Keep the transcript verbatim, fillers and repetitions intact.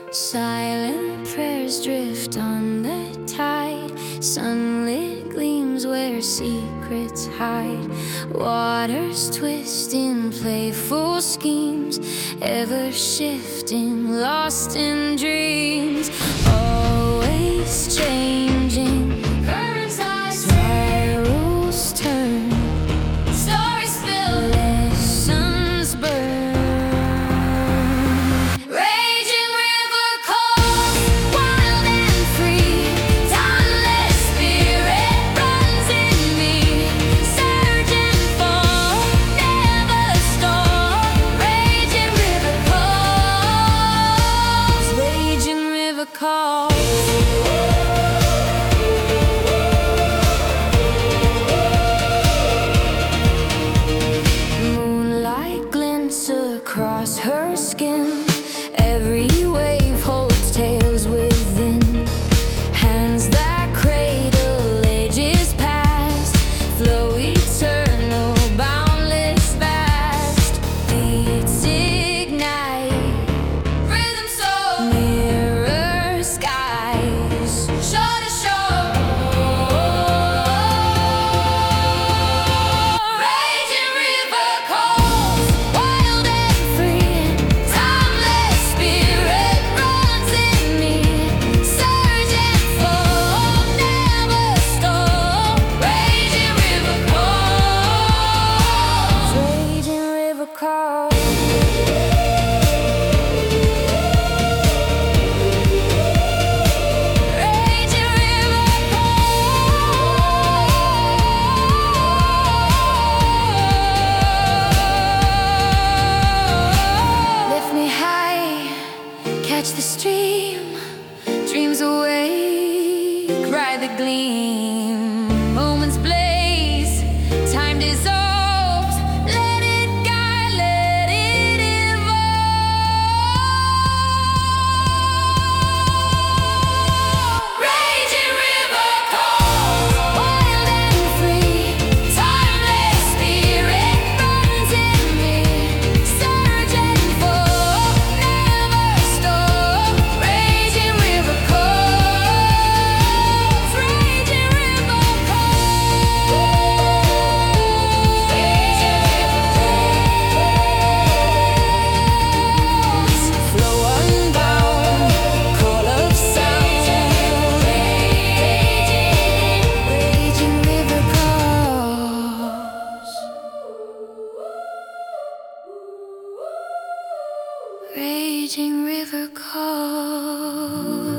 Silent prayers drift on the tide. Sunlit gleams where secrets hide. Waters twist in playful schemes, ever shifting, lost in dreams. Always changing, currents I spirals turn, stories spill, lessons burn. Raging river calls, wild and free. Dauntless spirit runs in me. Surge and fall, never stop. Raging river calls, raging river calls. Moonlight glints across her skin. Every wave holds tales within. Hands that cradle ages past, flow eternal, boundless vast. Beats ignite, rhythm soul, mirror skies, shore to shore. Raging river calls, wild and free. Timeless spirit runs in me. Surge and fall, never stop. Raging river calls, raging river calls. Raging river calls. Lift me high, catch the stream. Dreams awake, ride the gleam. Moments blaze, time dissolves. Let it guide, let it evolve. Raging river calls, wild and free. Timeless spirit runs in me. Surge and fall, never stop. Raging river calls, raging river calls. Raging river calls. Flow unbound, call of sound. Raging river calls. Raging river calls.